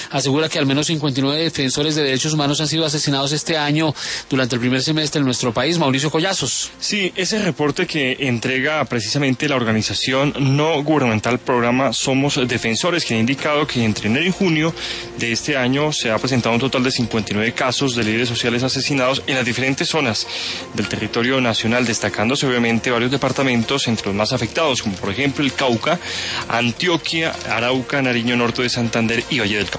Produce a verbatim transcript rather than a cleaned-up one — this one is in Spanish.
asegura que al menos cincuenta y nueve defensores de derechos humanos han sido asesinados este año durante el primer semestre en nuestro país. Mauricio Collazos. Sí, ese reporte que entrega precisamente la organización no gubernamental Programa Somos Defensores, que ha indicado que entre enero y junio de este año se ha presentado un total de cincuenta y nueve casos de líderes sociales asesinados en las diferentes zonas del territorio nacional, destacándose obviamente varios departamentos entre los más afectados, como por ejemplo el Cauca, Antioquia, Arauca, Nariño, Norte de Santander y Valle del Cauca.